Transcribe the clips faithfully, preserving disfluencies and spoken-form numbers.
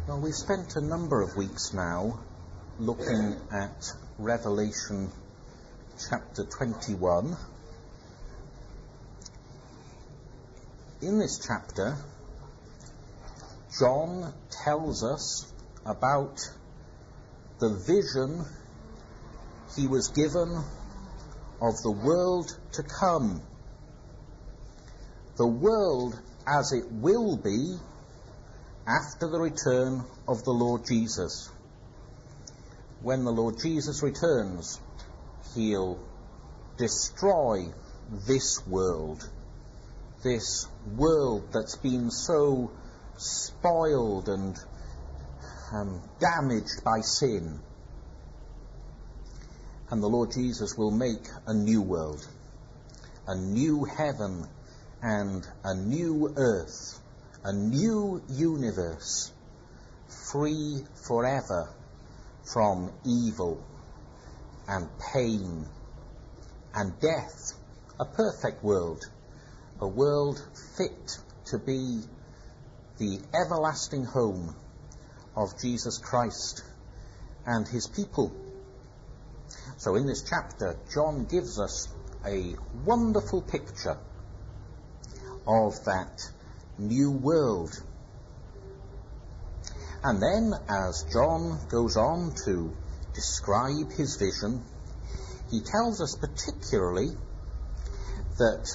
Well, we've spent a number of weeks now looking at Revelation chapter twenty-one. In this chapter, John tells us about the vision he was given of the world to come. The world as it will be after the return of the Lord Jesus. When the Lord Jesus returns, he'll destroy this world, this world that's been so spoiled and um, damaged by sin. And the Lord Jesus will make a new world, a new heaven and a new earth, a new universe, free forever from evil and pain and death, a perfect world, a world fit to be the everlasting home of Jesus Christ and his people. So in this chapter, John gives us a wonderful picture of that new world. And then, as John goes on to describe his vision, he tells us particularly that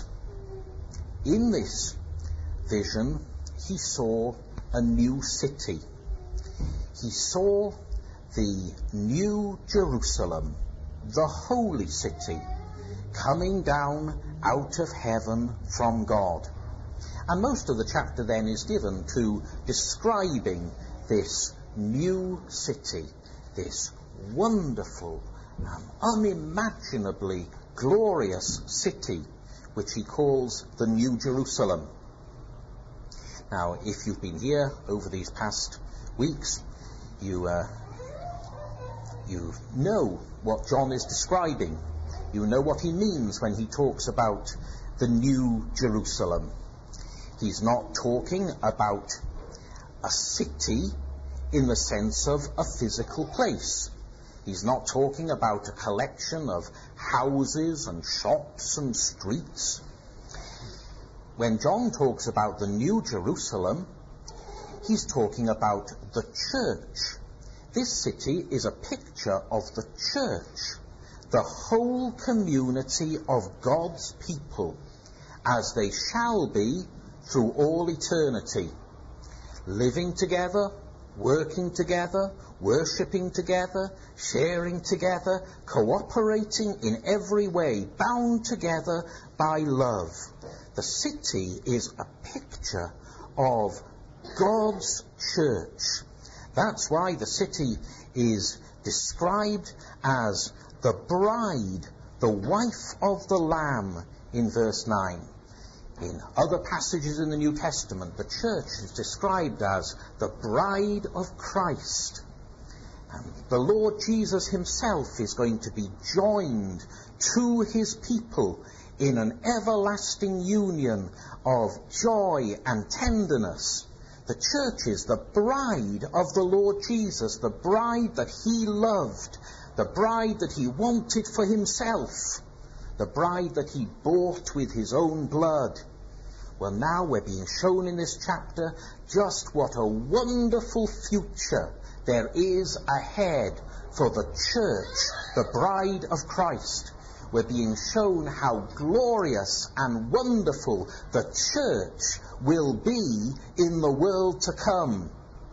in this vision he saw a new city. He saw the new Jerusalem, the holy city, coming down out of heaven from God. And most of the chapter then is given to describing this new city, this wonderful, um, unimaginably glorious city, which he calls the New Jerusalem. Now, if you've been here over these past weeks, you uh, you know what John is describing. You know what he means when he talks about the New Jerusalem. He's not talking about a city in the sense of a physical place. He's not talking about a collection of houses and shops and streets. When John talks about the New Jerusalem, he's talking about the church. This city is a picture of the church, the whole community of God's people, as they shall be through all eternity, living together, working together, worshipping together, sharing together, cooperating in every way, bound together by love. The city is a picture of God's church. That's why the city is described as the bride, the wife of the Lamb in verse nine. In other passages in the New Testament, the church is described as the bride of Christ. And the Lord Jesus himself is going to be joined to his people in an everlasting union of joy and tenderness. The church is the bride of the Lord Jesus, the bride that he loved, the bride that he wanted for himself, the bride that he bought with his own blood. Well, now we're being shown in this chapter just what a wonderful future there is ahead for the church, the bride of Christ. We're being shown how glorious and wonderful the church will be in the world to come.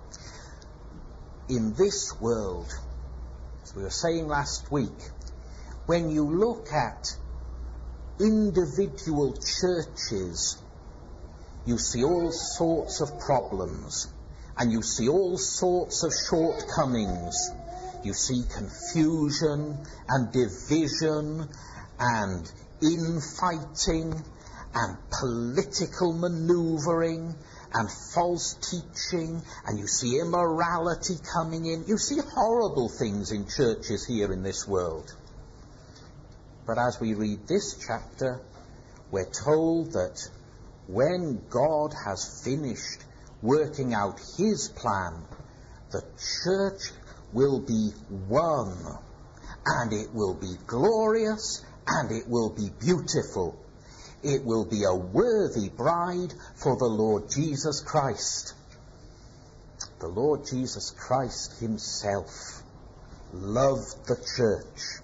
In this world, as we were saying last week, when you look at individual churches, you see all sorts of problems, and you see all sorts of shortcomings. You see confusion and division and infighting and political manoeuvring and false teaching, and you see immorality coming in. You see horrible things in churches here in this world. But as we read this chapter, we're told that when God has finished working out his plan the church will be one, and it will be glorious, and it will be beautiful. It will be a worthy bride for the Lord Jesus Christ. The Lord Jesus Christ himself loved the church,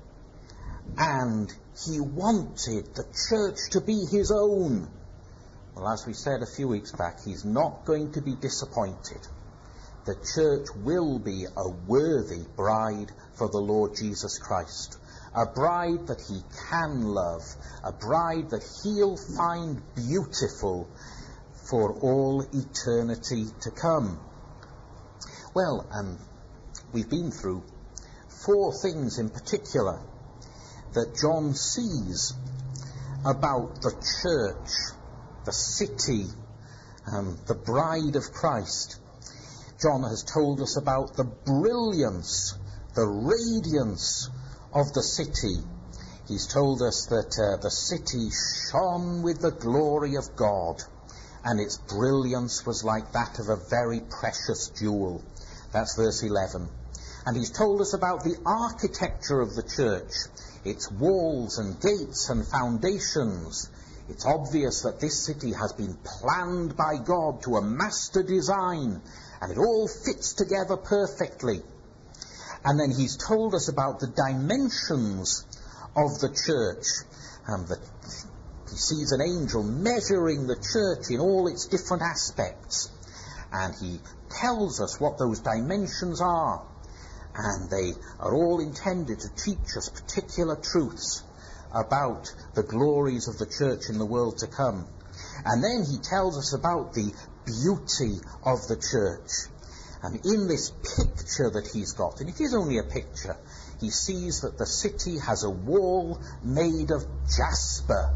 and he wanted the church to be his own. Well, as we said a few weeks back, he's not going to be disappointed. The church will be a worthy bride for the Lord Jesus Christ, a bride that he can love, a bride that he'll find beautiful for all eternity to come. Well, um, we've been through four things in particular that John sees about the church, the city, um, the bride of Christ. John has told us about the brilliance, the radiance of the city. He's told us that uh, the city shone with the glory of God, and its brilliance was like that of a very precious jewel. That's verse eleven. And he's told us about the architecture of the church, its walls and gates and foundations. It's obvious that this city has been planned by God to a master design, and it all fits together perfectly. And then he's told us about the dimensions of the church. Um, the, he sees an angel measuring the church in all its different aspects. And he tells us what those dimensions are. And they are all intended to teach us particular truths about the glories of the church in the world to come. And then he tells us about the beauty of the church. And in this picture that he's got, and it is only a picture, he sees that the city has a wall made of jasper.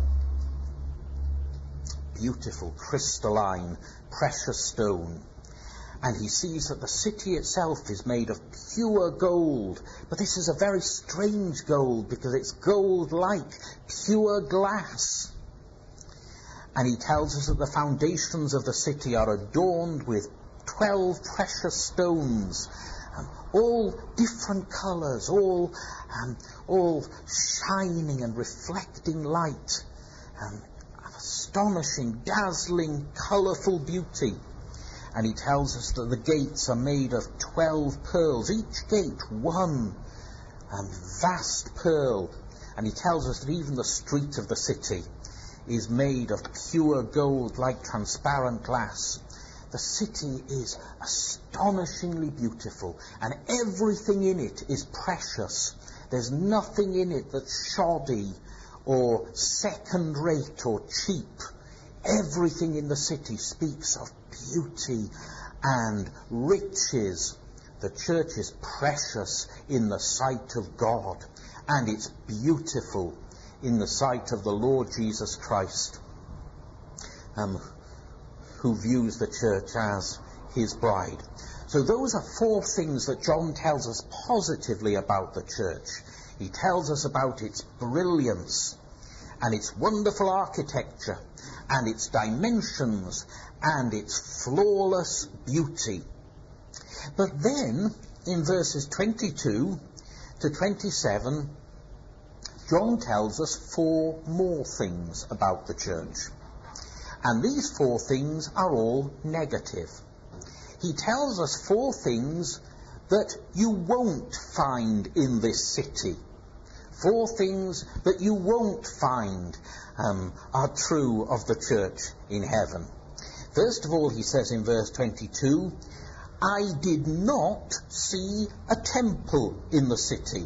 Beautiful, crystalline, precious stone. And he sees that the city itself is made of pure gold. But this is a very strange gold, because it's gold like pure glass. And he tells us that the foundations of the city are adorned with twelve precious stones, um, all different colours, all um, all shining and reflecting light, um, astonishing, dazzling, colourful beauty. And he tells us that the gates are made of twelve pearls, each gate one um, vast pearl. And he tells us that even the street of the city is made of pure gold like transparent glass. The city is astonishingly beautiful, and everything in it is precious. There's nothing in it that's shoddy or second-rate or cheap. Everything in the city speaks of beauty and riches. The church is precious in the sight of God, and it's beautiful in the sight of the Lord Jesus Christ, um, who views the church as his bride. So those are four things that John tells us positively about the church. He tells us about its brilliance and its wonderful architecture and its dimensions and its flawless beauty. But then, in verses twenty-two to twenty-seven, John tells us four more things about the church. And these four things are all negative. He tells us four things that you won't find in this city. Four things that you won't find um, are true of the church in heaven. First of all, he says in verse twenty-two, I did not see a temple in the city.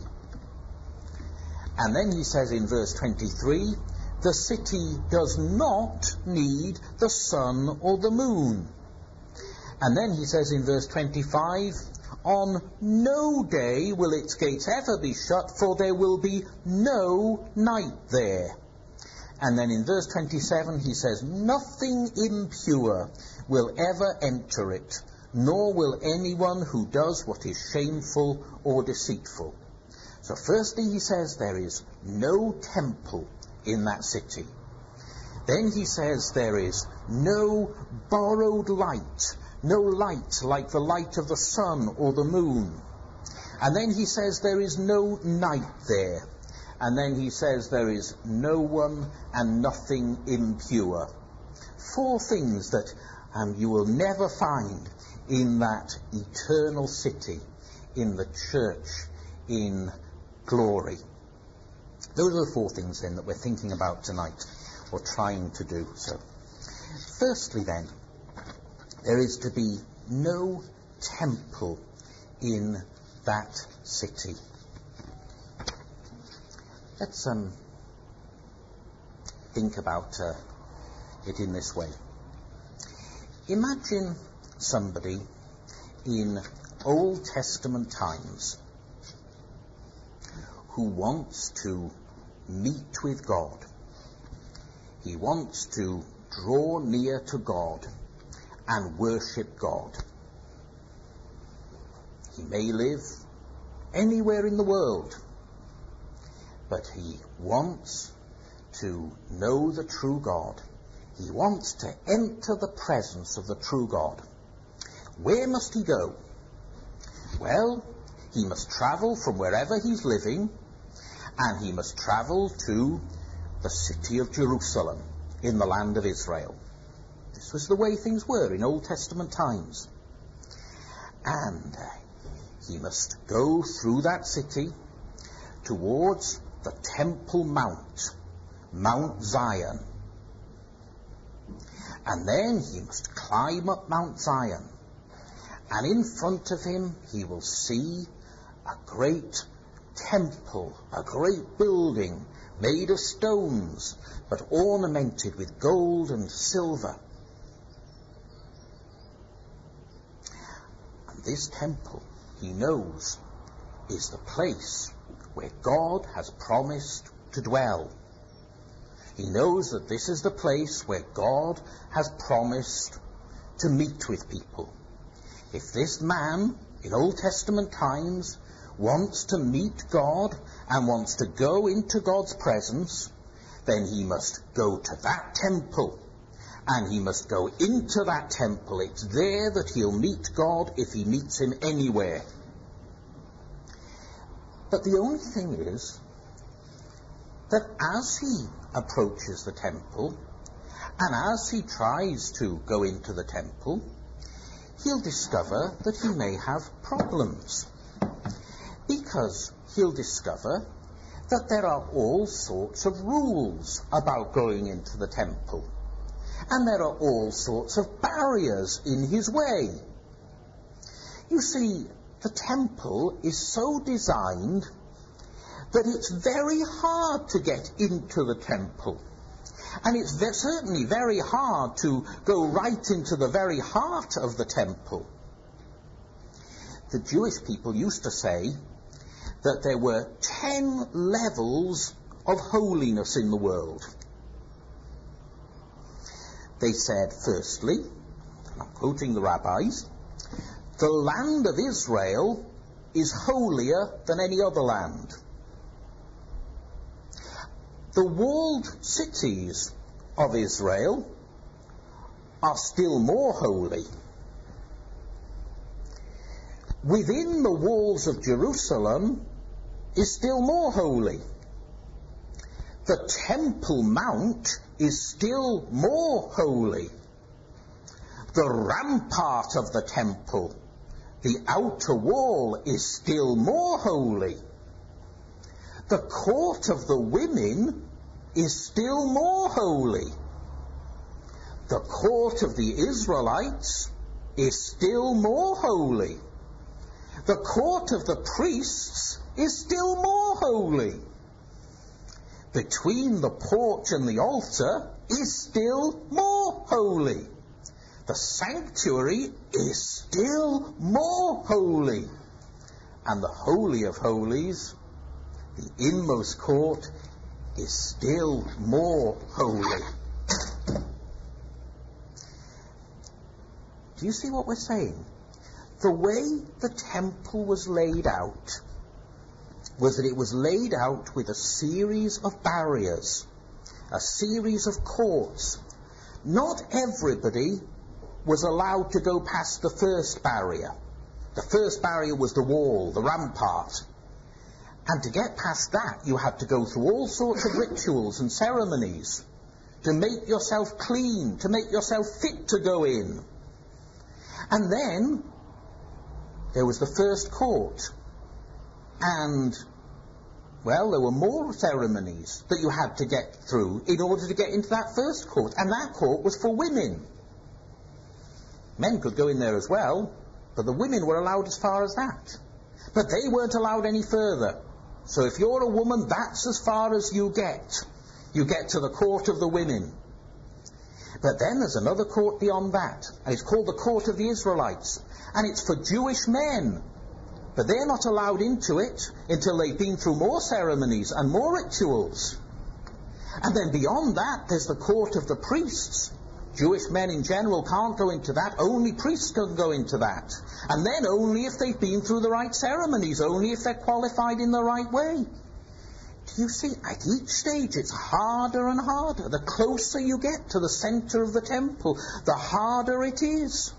And then he says in verse twenty-three, the city does not need the sun or the moon. And then he says in verse twenty-five, on no day will its gates ever be shut, for there will be no night there. And then in verse twenty-seven he says, nothing impure will ever enter it, nor will anyone who does what is shameful or deceitful. So firstly he says there is no temple in that city. Then he says there is no borrowed light, no light like the light of the sun or the moon. And then he says there is no night there. And then he says there is no one and nothing impure. Four things that um, you will never find in that eternal city, in the church, in glory. Those are the four things then that we're thinking about tonight, or trying to do so. Firstly then, there is to be no temple in that city. Let's um, think about uh, it in this way. Imagine somebody in Old Testament times who wants to meet with God. He wants to draw near to God and worship God. He may live anywhere in the world, but he wants to know the true God. He wants to enter the presence of the true God. Where must he go? Well, he must travel from wherever he's living, and he must travel to the city of Jerusalem in the land of Israel. This was the way things were in Old Testament times. And uh, he must go through that city towards the Temple Mount, Mount Zion. And then he must climb up Mount Zion. And in front of him he will see a great temple, a great building made of stones, but ornamented with gold and silver. And this temple, he knows, is the place where God has promised to dwell. He knows that this is the place where God has promised to meet with people. If this man in Old Testament times wants to meet God and wants to go into God's presence, then he must go to that temple, and he must go into that temple. It's there that he'll meet God if he meets him anywhere. But the only thing is that as he approaches the temple, and as he tries to go into the temple, he'll discover that he may have problems. Because he'll discover that there are all sorts of rules about going into the temple. And there are all sorts of barriers in his way. You see, the temple is so designed that it's very hard to get into the temple. And it's ve- certainly very hard to go right into the very heart of the temple. The Jewish people used to say that there were ten levels of holiness in the world. They said, firstly, and I'm quoting the rabbis, the land of Israel is holier than any other land. The walled cities of Israel are still more holy. Within the walls of Jerusalem is still more holy. The Temple Mount is still more holy. The rampart of the temple, the outer wall, is still more holy. The court of the women is still more holy. The court of the Israelites is still more holy. The court of the priests is still more holy. Between the porch and the altar is still more holy. The sanctuary is still more holy. And the Holy of Holies, the inmost court, is still more holy. Do you see what we're saying? The way the temple was laid out was that it was laid out with a series of barriers, a series of courts. Not everybody was allowed to go past the first barrier. The first barrier was the wall, the rampart. And to get past that, you had to go through all sorts of rituals and ceremonies to make yourself clean, to make yourself fit to go in. And then there was the first court. And, well, there were more ceremonies that you had to get through in order to get into that first court. And that court was for women. Men could go in there as well, but the women were allowed as far as that. But they weren't allowed any further. So if you're a woman, that's as far as you get. You get to the court of the women. But then there's another court beyond that, and it's called the court of the Israelites. And it's for Jewish men. But they're not allowed into it until they've been through more ceremonies and more rituals. And then beyond that, there's the court of the priests. Jewish men in general can't go into that. Only priests can go into that. And then only if they've been through the right ceremonies, only if they're qualified in the right way. Do you see, at each stage it's harder and harder. The closer you get to the centre of the temple, the harder it is.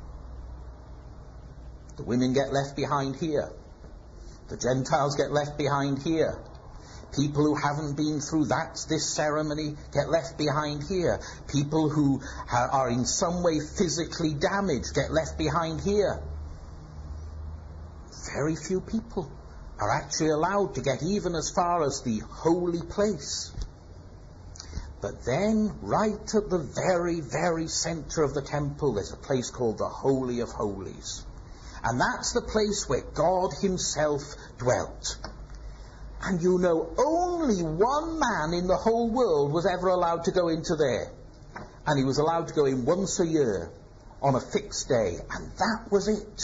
The women get left behind here. The Gentiles get left behind here. People who haven't been through that, this ceremony, get left behind here. People who ha- are in some way physically damaged get left behind here. Very few people are actually allowed to get even as far as the holy place. But then, right at the very, very centre of the temple, there's a place called the Holy of Holies. And that's the place where God himself dwelt. And you know, only one man in the whole world was ever allowed to go into there. And he was allowed to go in once a year on a fixed day. And that was it.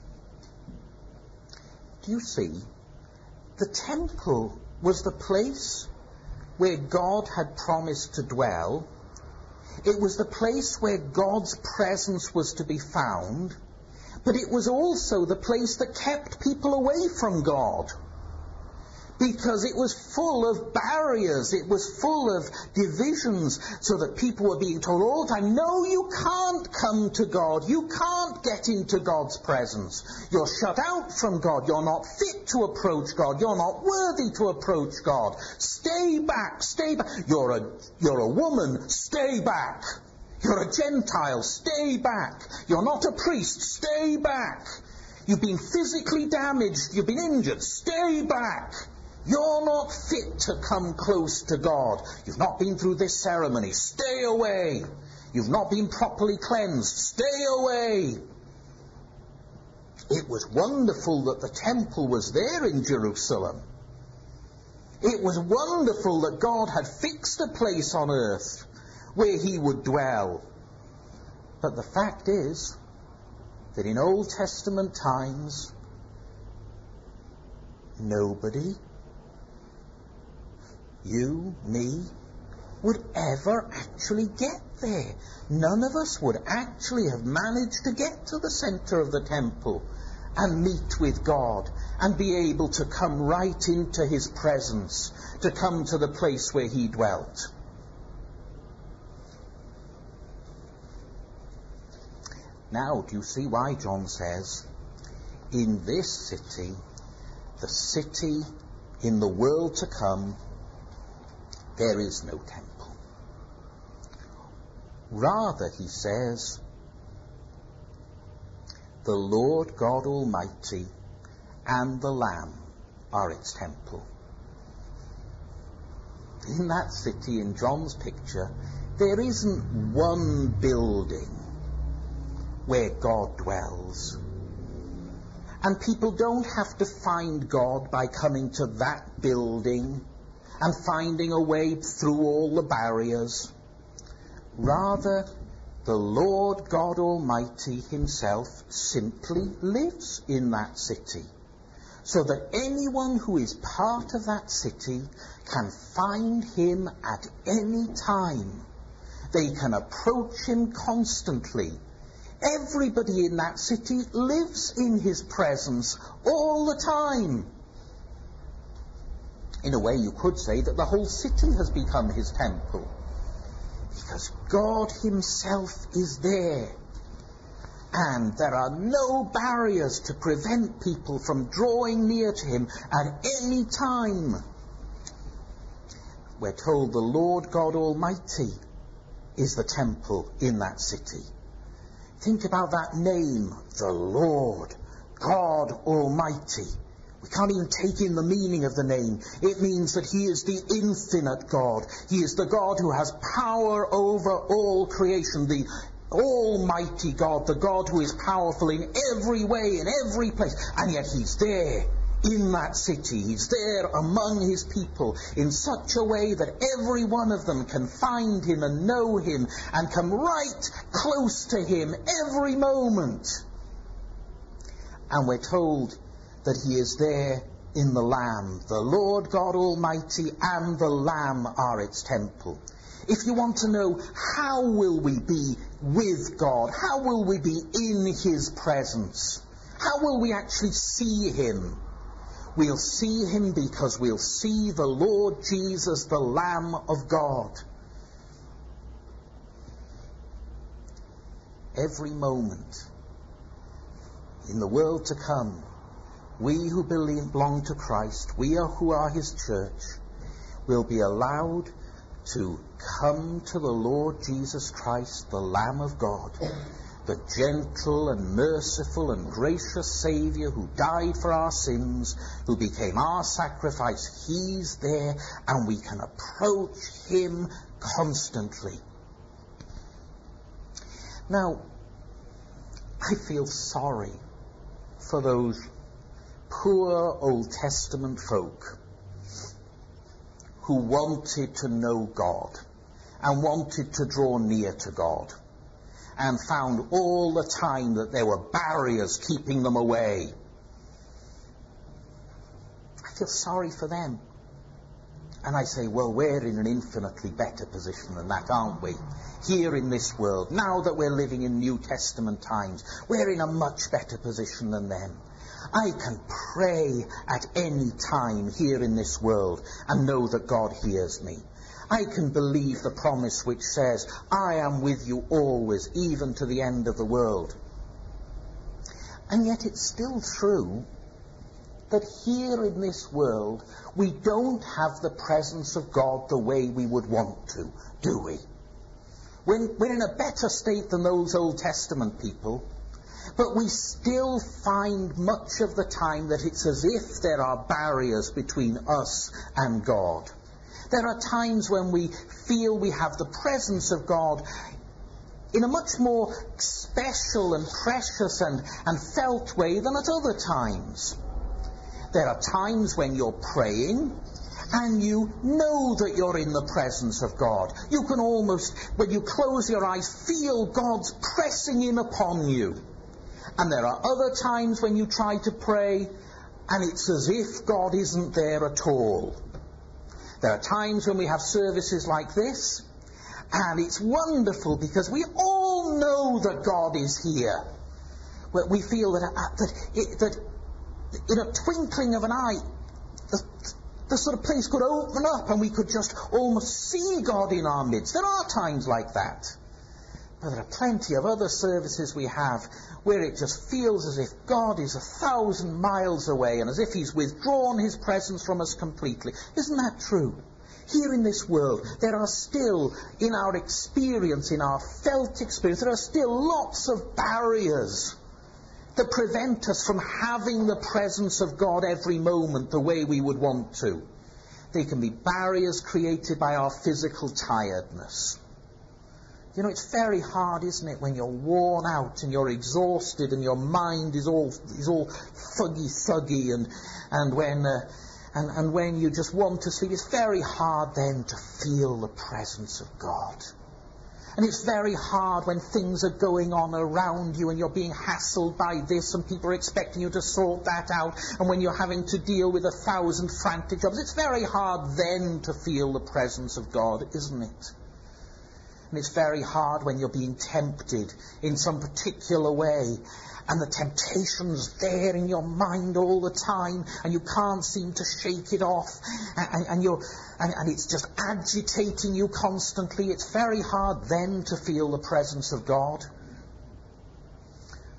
Do you see? The temple was the place where God had promised to dwell. It was the place where God's presence was to be found. But it was also the place that kept people away from God. Because it was full of barriers, it was full of divisions, so that people were being told all the time, no, you can't come to God, you can't get into God's presence. You're shut out from God, you're not fit to approach God, you're not worthy to approach God. Stay back, stay back. You're a, you're a woman, stay back. You're a Gentile, stay back. You're not a priest, stay back. You've been physically damaged, you've been injured, stay back. You're not fit to come close to God. You've not been through this ceremony. Stay away. You've not been properly cleansed. Stay away. It was wonderful that the temple was there in Jerusalem. It was wonderful that God had fixed a place on earth where he would dwell. But the fact is that in Old Testament times, nobody, you, me, would ever actually get there. None of us would actually have managed to get to the centre of the temple and meet with God and be able to come right into his presence, to come to the place where he dwelt. Now, do you see why John says, in this city, the city in the world to come, there is no temple. Rather, he says, the Lord God Almighty and the Lamb are its temple. In that city, in John's picture, there isn't one building where God dwells. And people don't have to find God by coming to that building and finding a way through all the barriers. Rather, the Lord God Almighty himself simply lives in that city, so that anyone who is part of that city can find him at any time. They can approach him constantly. Everybody in that city lives in his presence all the time. In a way, you could say that the whole city has become his temple, because God himself is there. And there are no barriers to prevent people from drawing near to him at any time. We're told the Lord God Almighty is the temple in that city. Think about that name, the Lord God Almighty. We can't even take in the meaning of the name. It means that he is the infinite God. He is the God who has power over all creation, the Almighty God, the God who is powerful in every way, in every place. And yet he's there in that city. He's there among his people in such a way that every one of them can find him and know him and come right close to him every moment. And we're told that he is there in the Lamb. The Lord God Almighty and the Lamb are its temple. If you want to know how will we be with God, how will we be in his presence, how will we actually see him? We'll see him because we'll see the Lord Jesus, the Lamb of God. Every moment in the world to come, we who belong to Christ, we who are his church, will be allowed to come to the Lord Jesus Christ, the Lamb of God, the gentle and merciful and gracious Saviour who died for our sins, who became our sacrifice. He's there and we can approach him constantly. Now, I feel sorry for those poor Old Testament folk who wanted to know God and wanted to draw near to God and found all the time that there were barriers keeping them away. I feel sorry for them. And I say, well, we're in an infinitely better position than that, aren't we? Here in this world, now that we're living in New Testament times, we're in a much better position than them. I can pray at any time here in this world and know that God hears me. I can believe the promise which says, I am with you always, even to the end of the world. And yet it's still true that here in this world we don't have the presence of God the way we would want to, do we? We're, we're in a better state than those Old Testament people, but we still find much of the time that it's as if there are barriers between us and God. There are times when we feel we have the presence of God in a much more special and precious and, and felt way than at other times. There are times when you're praying and you know that you're in the presence of God. You can almost, when you close your eyes, feel God's pressing in upon you. And there are other times when you try to pray and it's as if God isn't there at all. There are times when we have services like this and it's wonderful because we all know that God is here. We feel that, uh, that, it, that in a twinkling of an eye, the, the sort of place could open up and we could just almost see God in our midst. There are times like that. But there are plenty of other services we have where it just feels as if God is a thousand miles away and as if he's withdrawn his presence from us completely. Isn't that true? Here in this world, there are still, in our experience, in our felt experience, there are still lots of barriers that prevent us from having the presence of God every moment the way we would want to. They can be barriers created by our physical tiredness. You know, it's very hard, isn't it, when you're worn out and you're exhausted and your mind is all is all fuggy, thuggy, and and when uh, and and when you just want to sleep, it's very hard then to feel the presence of God. And it's very hard when things are going on around you and you're being hassled by this and people are expecting you to sort that out, and when you're having to deal with a thousand frantic jobs, it's very hard then to feel the presence of God, isn't it? And it's very hard when you're being tempted in some particular way and the temptation's there in your mind all the time and you can't seem to shake it off and, and, you're, and, and it's just agitating you constantly. It's very hard then to feel the presence of God.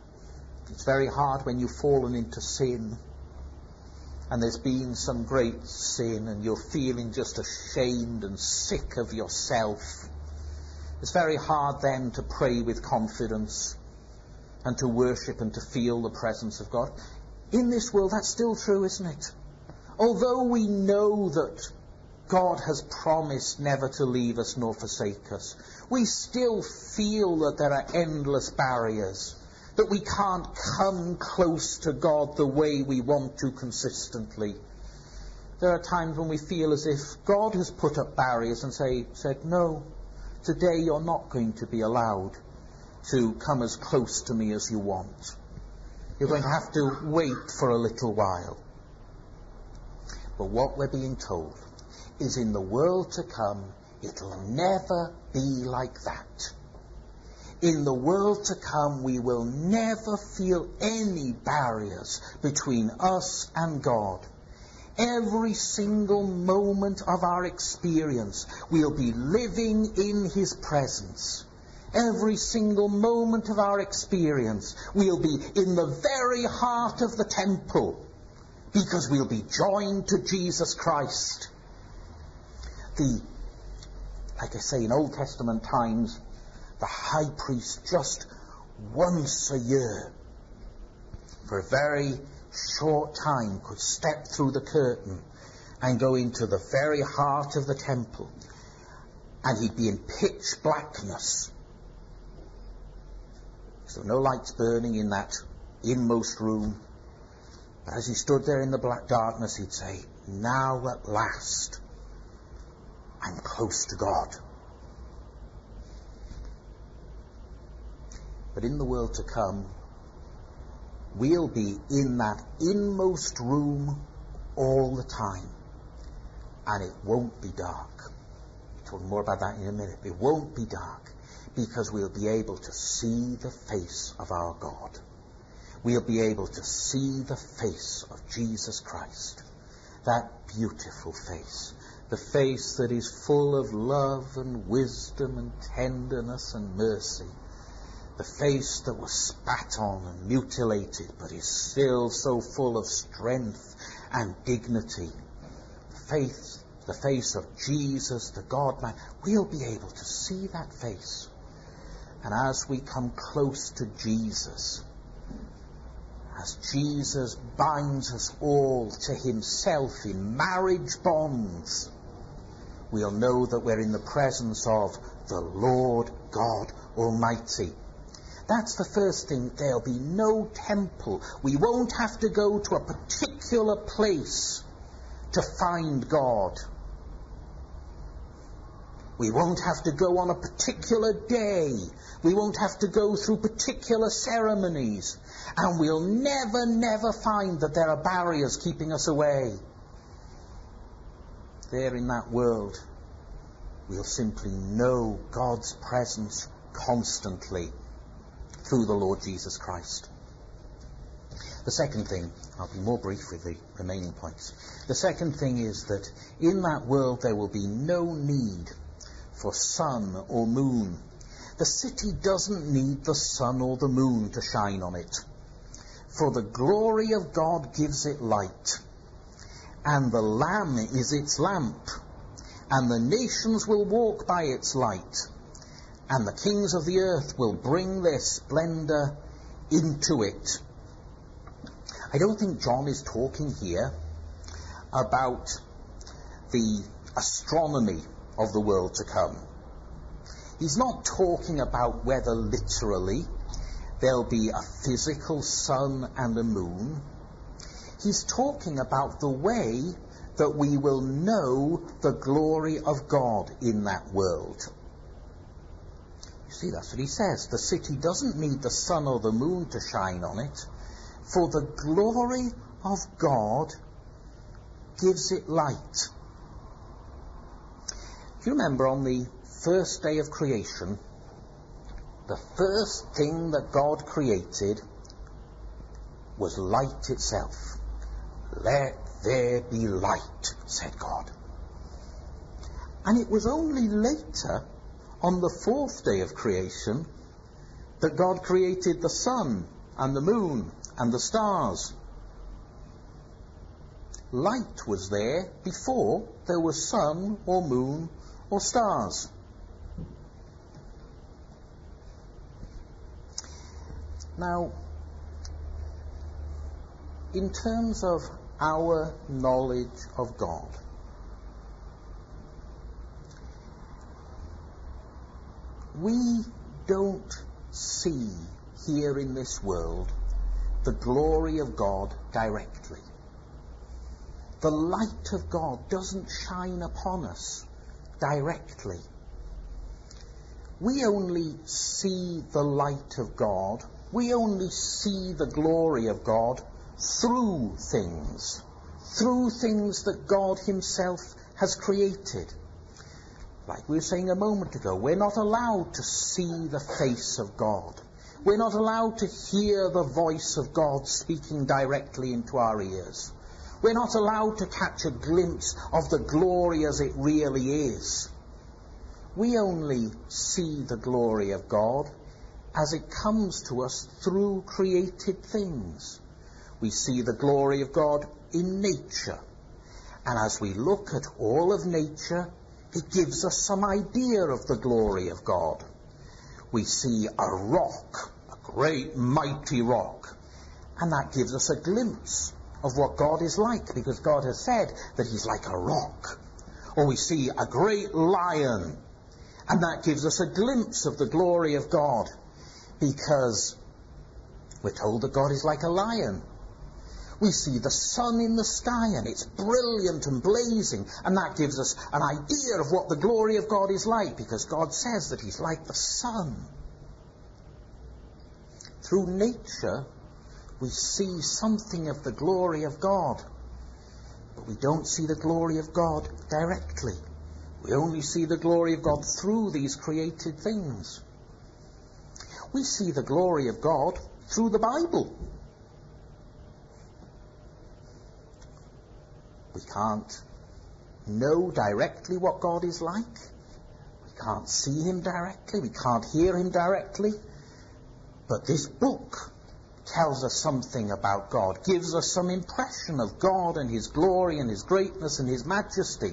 It's very hard when you've fallen into sin and there's been some great sin and you're feeling just ashamed and sick of yourself. It's very hard then to pray with confidence and to worship and to feel the presence of God. In this world, that's still true, isn't it? Although we know that God has promised never to leave us nor forsake us, we still feel that there are endless barriers, that we can't come close to God the way we want to consistently. There are times when we feel as if God has put up barriers and say, said, no, today you're not going to be allowed to come as close to me as you want. You're going to have to wait for a little while. But what we're being told is in the world to come, it'll never be like that. In the world to come, we will never feel any barriers between us and God. Every single moment of our experience, we'll be living in His presence. Every single moment of our experience, we'll be in the very heart of the temple, because we'll be joined to Jesus Christ. The, like I say, in Old Testament times, the high priest just once a year, for a very short time, could step through the curtain and go into the very heart of the temple, and he'd be in pitch blackness. So no lights burning in that inmost room. But as he stood there in the black darkness, he'd say, now at last, I'm close to God. But in the world to come, we'll be in that inmost room all the time. And it won't be dark. I'll talk more about that in a minute. It won't be dark, because we'll be able to see the face of our God. We'll be able to see the face of Jesus Christ. That beautiful face. The face that is full of love and wisdom and tenderness and mercy. The face that was spat on and mutilated, but is still so full of strength and dignity. The face, the face of Jesus, the God-man. We'll be able to see that face. And as we come close to Jesus, as Jesus binds us all to Himself in marriage bonds, we'll know that we're in the presence of the Lord God Almighty. That's the first thing. There'll be no temple. We won't have to go to a particular place to find God. We won't have to go on a particular day. We won't have to go through particular ceremonies. And we'll never, never find that there are barriers keeping us away. There in that world, we'll simply know God's presence constantly through the Lord Jesus Christ. The second thing, I'll be more brief with the remaining points. The second thing is that in that world there will be no need for sun or moon. The city doesn't need the sun or the moon to shine on it, for the glory of God gives it light, and the Lamb is its lamp, and the nations will walk by its light, and the kings of the earth will bring their splendour into it. I don't think John is talking here about the astronomy of the world to come. He's not talking about whether literally there'll be a physical sun and a moon. He's talking about the way that we will know the glory of God in that world. You see, that's what he says. The city doesn't need the sun or the moon to shine on it, for the glory of God gives it light. Do you remember on the first day of creation, the first thing that God created was light itself? Let there be light, said God. And it was only later, on the fourth day of creation, that God created the sun and the moon and the stars. Light was there before there was sun or moon or stars. Now, in terms of our knowledge of God, we don't see here in this world the glory of God directly. The light of God doesn't shine upon us directly. We only see the light of God, we only see the glory of God through things, through things that God himself has created. Like we were saying a moment ago, we're not allowed to see the face of God. We're not allowed to hear the voice of God speaking directly into our ears. We're not allowed to catch a glimpse of the glory as it really is. We only see the glory of God as it comes to us through created things. We see the glory of God in nature. And as we look at all of nature, it gives us some idea of the glory of God. We see a rock, a great mighty rock, and that gives us a glimpse of what God is like, because God has said that he's like a rock. Or we see a great lion, and that gives us a glimpse of the glory of God, because we're told that God is like a lion. We see the sun in the sky, and it's brilliant and blazing, and that gives us an idea of what the glory of God is like, because God says that he's like the sun. Through nature, we see something of the glory of God, but we don't see the glory of God directly. We only see the glory of God through these created things. We see the glory of God through the Bible. We can't know directly what God is like. We can't see him directly. We can't hear him directly. But this book tells us something about God, gives us some impression of God and his glory and his greatness and his majesty.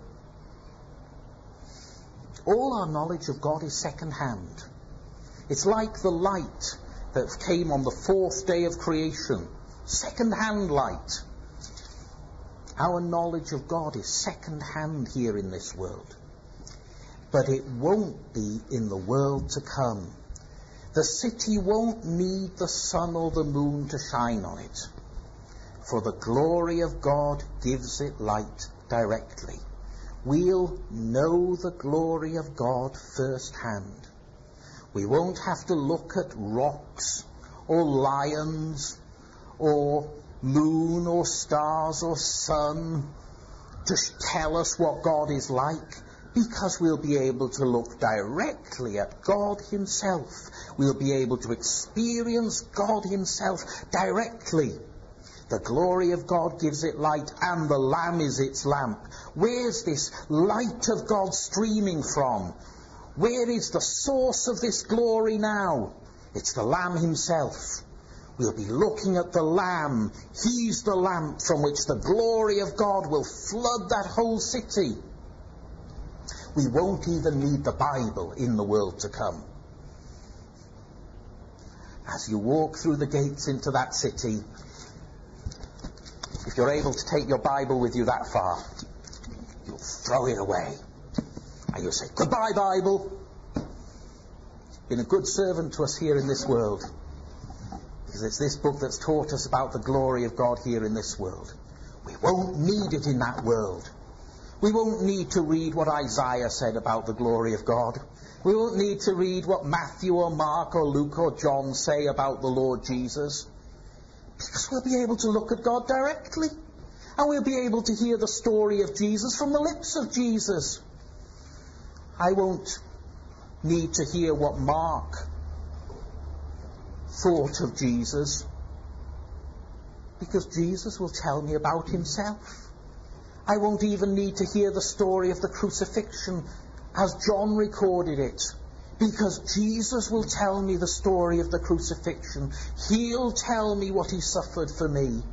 All our knowledge of God is second-hand. It's like the light that came on the fourth day of creation. Second-hand light. Our knowledge of God is second-hand here in this world. But it won't be in the world to come. The city won't need the sun or the moon to shine on it, for the glory of God gives it light directly. We'll know the glory of God firsthand. We won't have to look at rocks or lions or moon or stars or sun to tell us what God is like, because we'll be able to look directly at God himself. We'll be able to experience God himself directly. The glory of God gives it light, and the Lamb is its lamp. Where's this light of God streaming from? Where is the source of this glory now? It's the Lamb himself. We'll be looking at the Lamb. He's the lamp from which the glory of God will flood that whole city. We won't even need the Bible in the world to come. As you walk through the gates into that city, if you're able to take your Bible with you that far, you'll throw it away. And you'll say, "Goodbye, Bible. You've been a good servant to us here in this world." Because it's this book that's taught us about the glory of God here in this world. We won't need it in that world. We won't need to read what Isaiah said about the glory of God. We won't need to read what Matthew or Mark or Luke or John say about the Lord Jesus. Because we'll be able to look at God directly. And we'll be able to hear the story of Jesus from the lips of Jesus. I won't need to hear what Mark thought of Jesus, because Jesus will tell me about himself. I won't even need to hear the story of the crucifixion as John recorded it, Because Jesus will tell me the story of the crucifixion. He'll tell me what he suffered for me.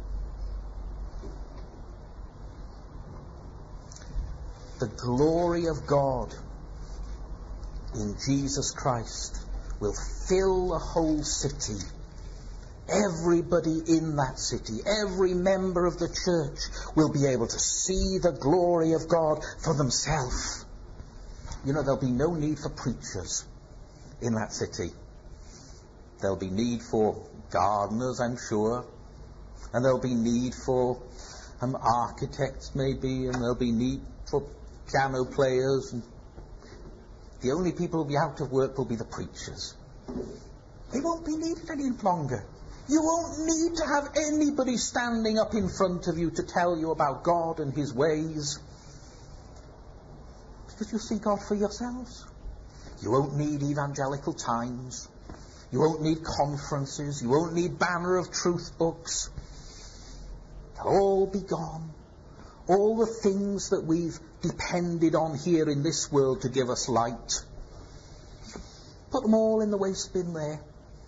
The glory of God in Jesus Christ will fill the whole city. Everybody in that city, every member of the church will be able to see the glory of God for themselves. You know, there'll be no need for preachers in that city. There'll be need for gardeners, I'm sure. And there'll be need for um, architects, maybe. And there'll be need for piano players. And the only people who'll be out of work will be the preachers. They won't be needed any longer. You won't need to have anybody standing up in front of you to tell you about God and his ways. Because you'll see God for yourselves. You won't need evangelical times. You won't need conferences. You won't need Banner of Truth books. They'll all be gone. All the things that we've depended on here in this world to give us light, put them all in the waste bin there.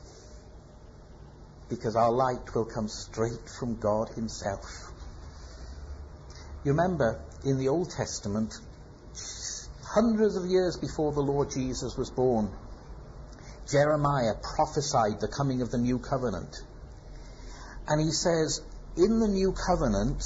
Because our light will come straight from God himself. You remember, in the Old Testament, hundreds of years before the Lord Jesus was born, Jeremiah prophesied the coming of the new covenant. And he says, in the new covenant,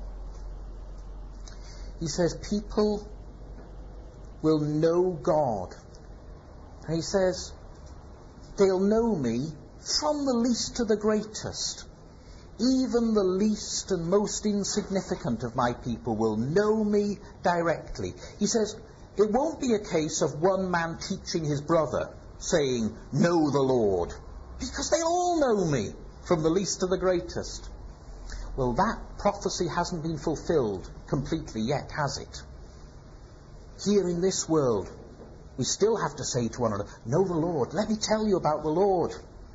he says, people will know God. And he says, they'll know me from the least to the greatest. Even the least and most insignificant of my people will know me directly. He says, it won't be a case of one man teaching his brother, saying, know the Lord, because they all know me, from the least to the greatest. Well, that prophecy hasn't been fulfilled completely yet, has it? Here in this world, we still have to say to one another, know the Lord, let me tell you about the Lord.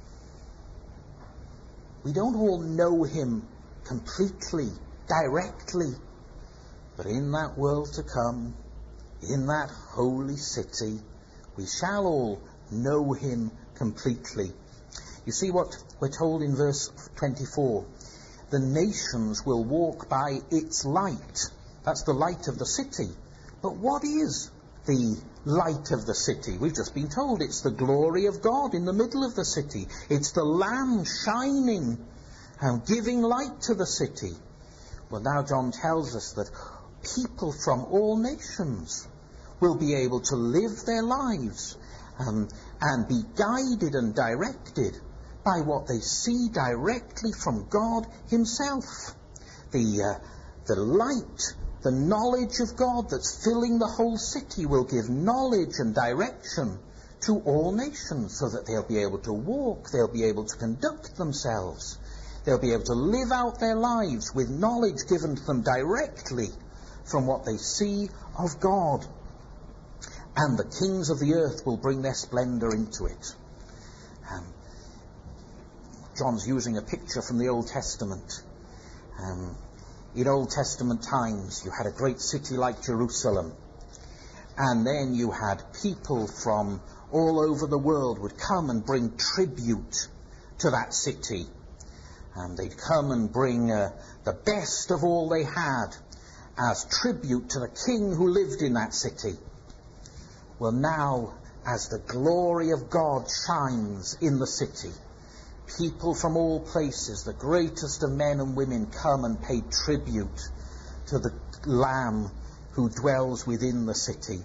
We don't all know him completely, directly, but in that world to come, in that holy city, we shall all know him completely. You see what we're told in verse twenty-four. The nations will walk by its light. That's the light of the city. But what is the light of the city? We've just been told it's the glory of God in the middle of the city. It's the Lamb shining and giving light to the city. Well, now John tells us that people from all nations will be able to live their lives um, and be guided and directed by what they see directly from God himself. The, uh, the light, the knowledge of God that's filling the whole city will give knowledge and direction to all nations so that they'll be able to walk, they'll be able to conduct themselves, they'll be able to live out their lives with knowledge given to them directly from what they see of God. And the kings of the earth will bring their splendour into it. Um, John's using a picture from the Old Testament. Um, in Old Testament times, you had a great city like Jerusalem. And then you had people from all over the world would come and bring tribute to that city. And they'd come and bring uh, the best of all they had as tribute to the king who lived in that city. Well, now, as the glory of God shines in the city, people from all places, the greatest of men and women, come and pay tribute to the Lamb who dwells within the city.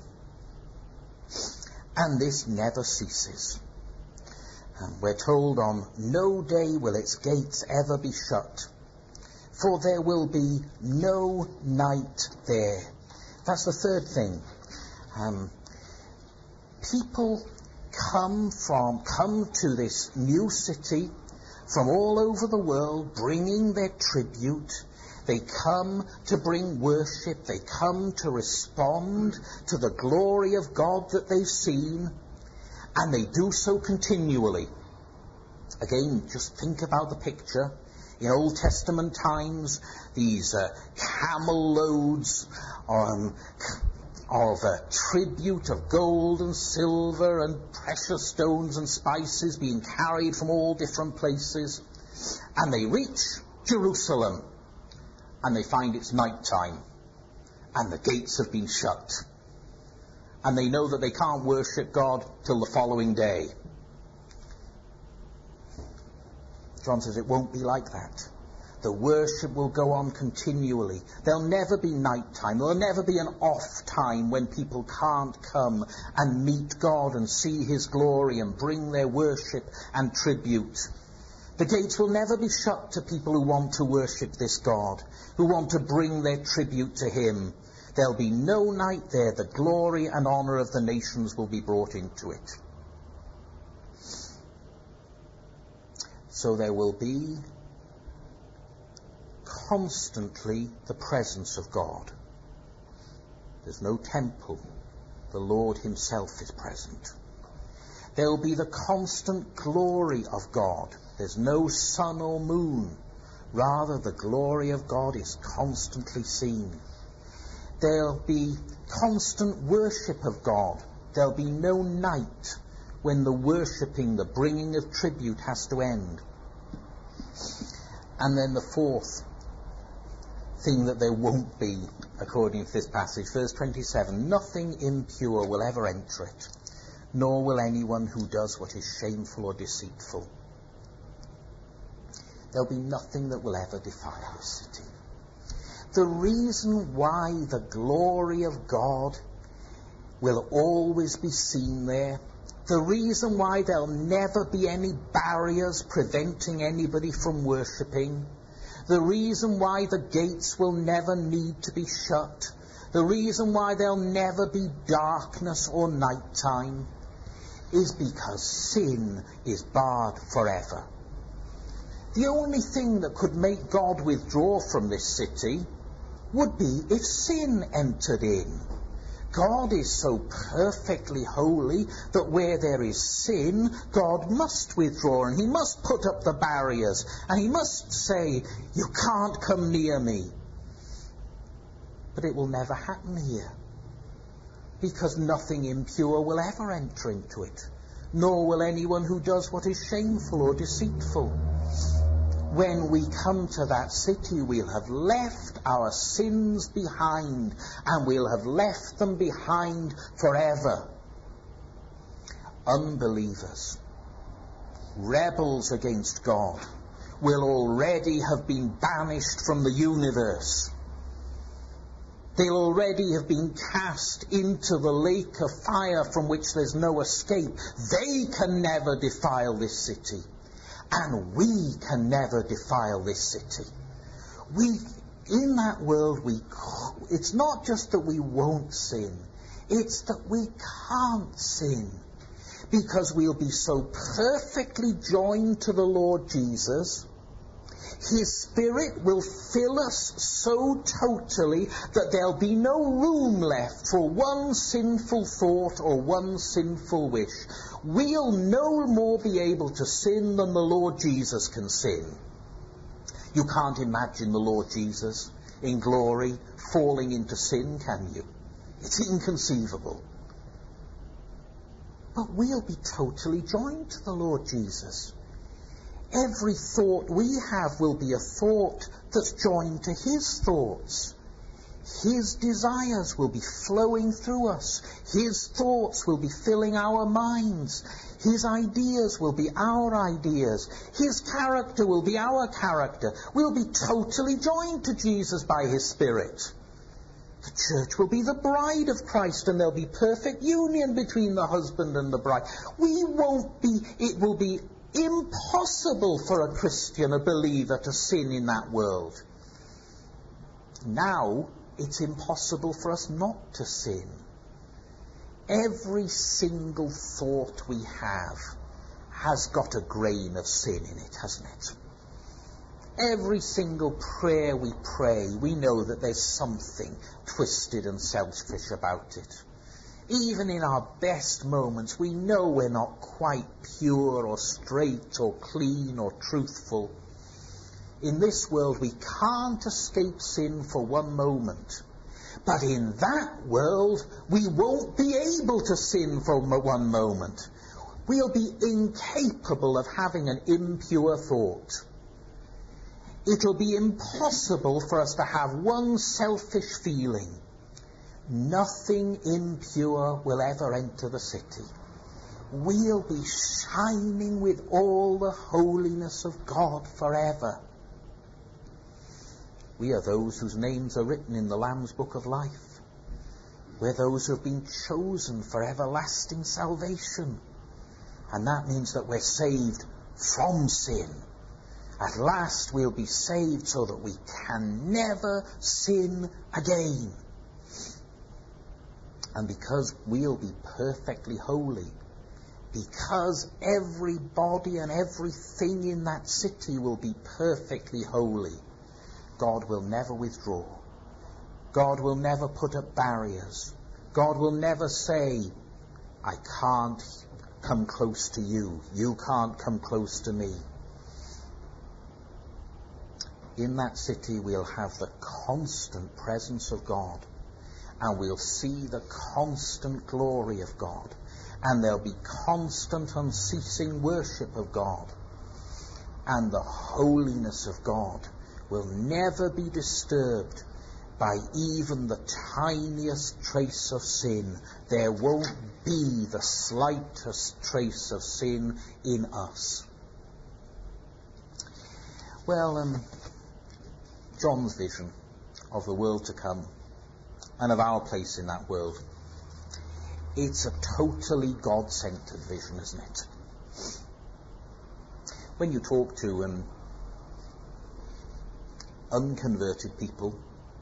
And this never ceases. And we're told on no day will its gates ever be shut, for there will be no night there. That's the third thing. Um, people come from, come to this new city from all over the world, bringing their tribute. They come to bring worship. They come to respond to the glory of God that they've seen. And they do so continually. Again, just think about the picture. In Old Testament times, these uh, camel loads, um, of a tribute of gold and silver and precious stones and spices being carried from all different places. And they reach Jerusalem, and they find it's night time, and the gates have been shut. And they know that they can't worship God till the following day. John says it won't be like that. The worship will go on continually. There'll never be night time. There'll never be an off time when people can't come and meet God and see his glory and bring their worship and tribute. The gates will never be shut to people who want to worship this God, who want to bring their tribute to him. There'll be no night there. The glory and honour of the nations will be brought into it. So there will be constantly the presence of God. There's no temple. The Lord himself is present. There will be the constant glory of God. There's no sun or moon. Rather, the glory of God is constantly seen. There'll be constant worship of God. There'll be no night when the worshipping, the bringing of tribute has to end. And then the fourth thing that there won't be, according to this passage, verse twenty-seven, nothing impure will ever enter it, nor will anyone who does what is shameful or deceitful. There'll be nothing that will ever defile this city. The reason why the glory of God will always be seen there, the reason why there'll never be any barriers preventing anybody from worshipping, the reason why the gates will never need to be shut, the reason why there'll never be darkness or night time, is because sin is barred forever. The only thing that could make God withdraw from this city would be if sin entered in. God is so perfectly holy that where there is sin, God must withdraw, and he must put up the barriers, and he must say, you can't come near me. But it will never happen here, because nothing impure will ever enter into it, nor will anyone who does what is shameful or deceitful. When we come to that city, we'll have left our sins behind, and we'll have left them behind forever. Unbelievers, rebels against God, will already have been banished from the universe. They'll already have been cast into the lake of fire from which there's no escape. They can never defile this city. And we can never defile this city. We, in that world, we, it's not just that we won't sin. It's that we can't sin. Because we'll be so perfectly joined to the Lord Jesus. His Spirit will fill us so totally that there'll be no room left for one sinful thought or one sinful wish. We'll no more be able to sin than the Lord Jesus can sin. You can't imagine the Lord Jesus in glory falling into sin, can you? It's inconceivable. But we'll be totally joined to the Lord Jesus. Every thought we have will be a thought that's joined to his thoughts. His desires will be flowing through us. His thoughts will be filling our minds. His ideas will be our ideas. His character will be our character. We'll be totally joined to Jesus by his Spirit. The church will be the bride of Christ, and there'll be perfect union between the husband and the bride. We won't be, it will be impossible for a Christian, a believer, to sin in that world. Now, it's impossible for us not to sin. Every single thought we have has got a grain of sin in it, hasn't it? Every single prayer we pray, we know that there's something twisted and selfish about it. Even in our best moments, we know we're not quite pure or straight or clean or truthful. In this world, we can't escape sin for one moment. But in that world, we won't be able to sin for one moment. We'll be incapable of having an impure thought. It'll be impossible for us to have one selfish feeling. Nothing impure will ever enter the city. We'll be shining with all the holiness of God forever. We are those whose names are written in the Lamb's Book of Life. We're those who have been chosen for everlasting salvation. And that means that we're saved from sin. At last we'll be saved so that we can never sin again. And because we'll be perfectly holy, because everybody and everything in that city will be perfectly holy, God will never withdraw. God will never put up barriers. God will never say, I can't come close to you. You can't come close to me. In that city we'll have the constant presence of God, and we'll see the constant glory of God, and there'll be constant unceasing worship of God, and the holiness of God will never be disturbed by even the tiniest trace of sin. There won't be the slightest trace of sin in us. Well, um, John's vision of the world to come and of our place in that world, it's a totally God-centered vision, isn't it? When you talk to um, unconverted people,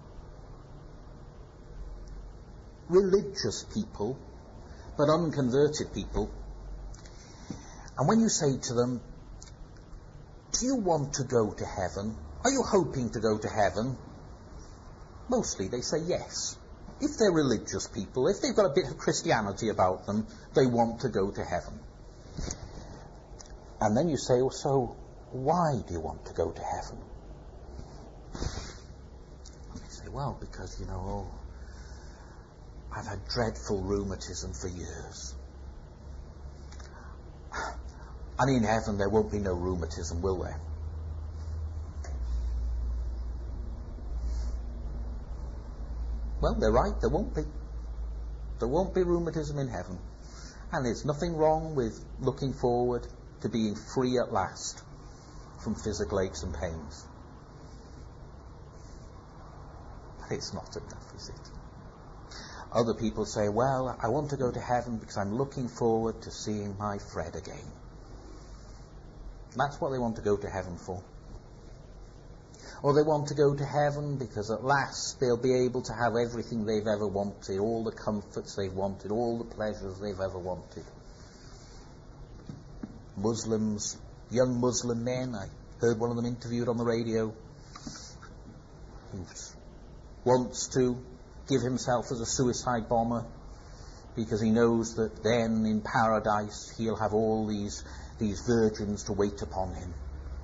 religious people, but unconverted people, and when you say to them, do you want to go to heaven? Are you hoping to go to heaven? Mostly they say yes. If they're religious people, if they've got a bit of Christianity about them, they want to go to heaven. And then you say, well, so why do you want to go to heaven? And they say, well, because, you know, oh, I've had dreadful rheumatism for years. And in heaven there won't be no rheumatism, will there? Well, they're right, there won't be. There won't be rheumatism in heaven. And there's nothing wrong with looking forward to being free at last from physical aches and pains. But it's not enough, is it? Other people say, well, I want to go to heaven because I'm looking forward to seeing my Fred again. That's what they want to go to heaven for. Or they want to go to heaven because at last they'll be able to have everything they've ever wanted, all the comforts they've wanted, all the pleasures they've ever wanted. Muslims, young Muslim men, I heard one of them interviewed on the radio, who wants to give himself as a suicide bomber because he knows that then in paradise he'll have all these, these virgins to wait upon him.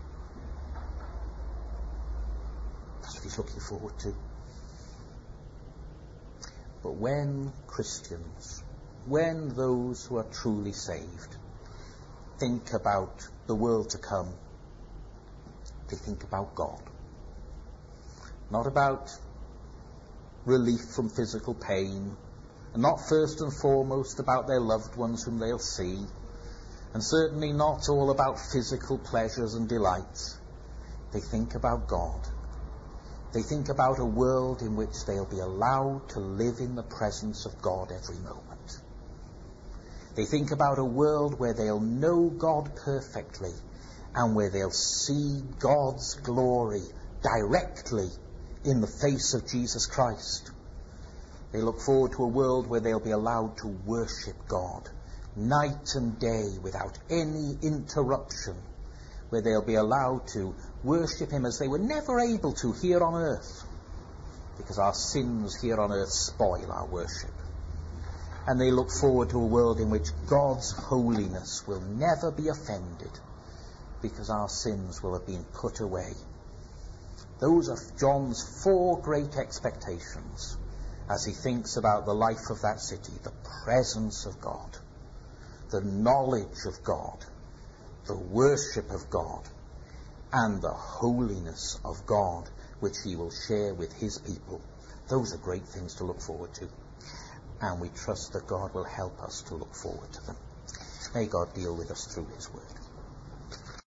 That's what he's looking forward to. But when Christians, when those who are truly saved think about the world to come, they think about God. Not about relief from physical pain, and not first and foremost about their loved ones whom they'll see, and certainly not all about physical pleasures and delights. They think about God. They think about a world in which they'll be allowed to live in the presence of God every moment. They think about a world where they'll know God perfectly and where they'll see God's glory directly in the face of Jesus Christ. They look forward to a world where they'll be allowed to worship God night and day without any interruption, where they'll be allowed to worship him as they were never able to here on earth, because our sins here on earth spoil our worship. And they look forward to a world in which God's holiness will never be offended, because our sins will have been put away. Those are John's four great expectations. as he thinks about the life of that city, the presence of God, the knowledge of God, the worship of God, and the holiness of God, which he will share with his people. Those are great things to look forward to, and we trust that God will help us to look forward to them. May God deal with us through his word.